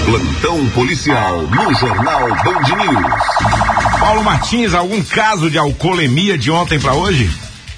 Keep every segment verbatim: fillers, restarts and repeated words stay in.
Plantão policial no Jornal Band News. Paulo Martins, algum caso de alcoolemia de ontem para hoje?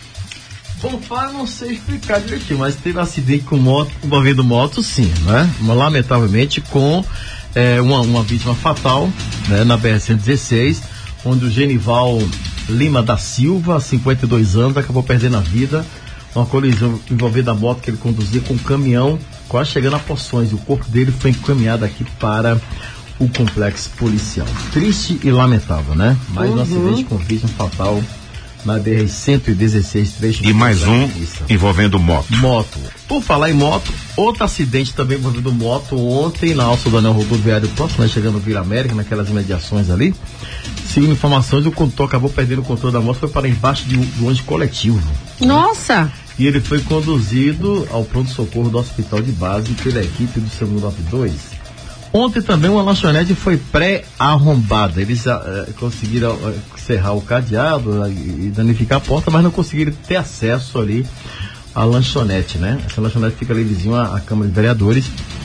Bom, eu não sei explicar direitinho, mas teve um acidente com moto, envolvendo moto, sim, né? Lamentavelmente com é, uma, uma vítima fatal, né? Na B R cento e dezesseis, onde o Genival Lima da Silva, cinquenta e dois anos, acabou perdendo a vida. Uma colisão envolvendo a moto que ele conduzia com um caminhão, quase chegando a Poções. O corpo dele foi encaminhado aqui para o complexo policial. Triste e lamentável, né? Mais uhum. um acidente com vítima fatal na B R cento e dezesseis, trecho. E mais um envolvendo moto. Moto. Por falar em moto, outro acidente também envolvendo moto ontem na alça do anel rodoviário próximo, né, chegando no Vila América, naquelas imediações ali. Segundo informações, o condutor acabou perdendo o controle da moto, foi para embaixo de um ônibus coletivo. Nossa! E ele foi conduzido ao pronto-socorro do hospital de base pela equipe do SAMU noventa e dois. Ontem também uma lanchonete foi pré-arrombada. Eles uh, conseguiram uh, cerrar o cadeado uh, e danificar a porta, mas não conseguiram ter acesso ali à lanchonete, né? Essa lanchonete fica ali vizinho à, à Câmara de Vereadores,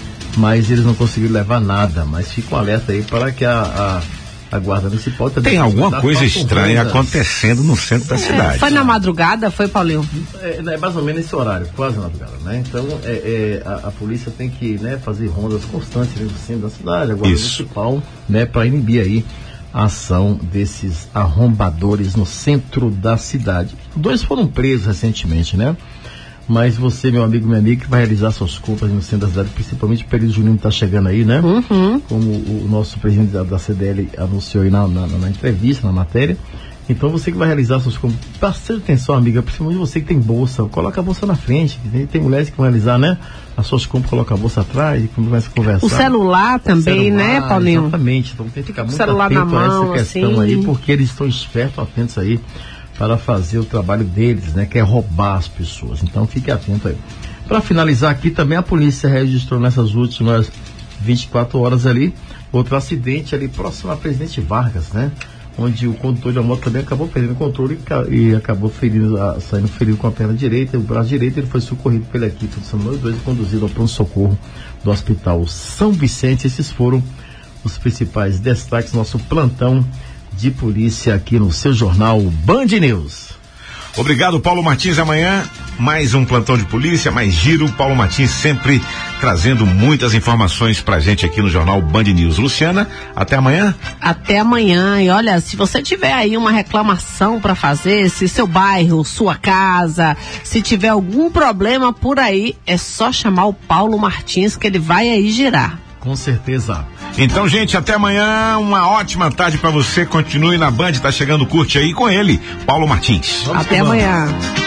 mas eles não conseguiram levar nada. Mas fica um alerta aí para que a, a, a Guarda Municipal também... Tem alguma coisa estranha acontecendo no centro da cidade. É, foi na madrugada, foi, Paulinho? É, é mais ou menos esse horário, quase na madrugada, né? Então, é, é, a, a polícia tem que, né, fazer rondas constantes no centro da cidade, a Guarda Isso. Municipal, né, para inibir aí a ação desses arrombadores no centro da cidade. Dois foram presos recentemente, né? Mas você, meu amigo, minha amiga, que vai realizar suas compras no centro da cidade, principalmente o período junino está chegando aí, né? Uhum. Como o nosso presidente da, da C D L anunciou aí na, na, na entrevista, na matéria. Então você que vai realizar suas compras, bastante atenção, amiga, principalmente você que tem bolsa, coloca a bolsa na frente. Tem, tem mulheres que vão realizar, né? As suas compras, coloca a bolsa atrás e começa a conversar. O celular também, o celular, né, Paulinho? Exatamente. Então tem que ficar muito celular atento na mão, a essa questão assim. aí, porque eles estão espertos, atentos aí para fazer o trabalho deles, né? Que é roubar as pessoas. Então fique atento aí. Para finalizar aqui, também a polícia registrou nessas últimas vinte e quatro horas ali outro acidente ali próximo a Presidente Vargas, né? Onde o condutor de uma moto também acabou perdendo o controle e, e acabou ferindo, a, saindo ferido com a perna direita e o braço direito. Ele foi socorrido pela equipe do SAMU noventa e dois e conduzido ao pronto-socorro do Hospital São Vicente. Esses foram os principais destaques do nosso plantão de polícia aqui no seu jornal Band News. Obrigado, Paulo Martins. Amanhã mais um plantão de polícia, mais giro. Paulo Martins sempre trazendo muitas informações pra gente aqui no jornal Band News. Luciana, até amanhã. Até amanhã. E olha, se você tiver aí uma reclamação para fazer, se seu bairro, sua casa, se tiver algum problema por aí, é só chamar o Paulo Martins que ele vai aí girar. Com certeza. Então, gente, até amanhã, uma ótima tarde pra você, continue na Band, tá chegando, curte aí com ele, Paulo Martins. Vamos até amanhã.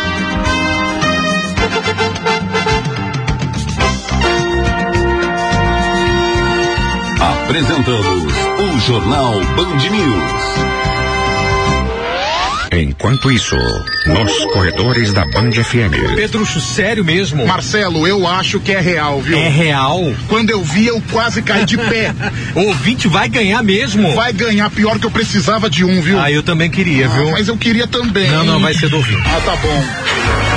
Apresentamos o Jornal Band News. Enquanto isso, nos corredores da Band F M. Pedrucho, sério mesmo? Marcelo, eu acho que é real, viu? É real? Quando eu vi, eu quase caí de pé. O ouvinte vai ganhar mesmo? Vai ganhar, pior que eu precisava de um, viu? Ah, eu também queria, ah, viu? Mas eu queria também. Não, não, vai ser do ouvinte. Ah, tá bom.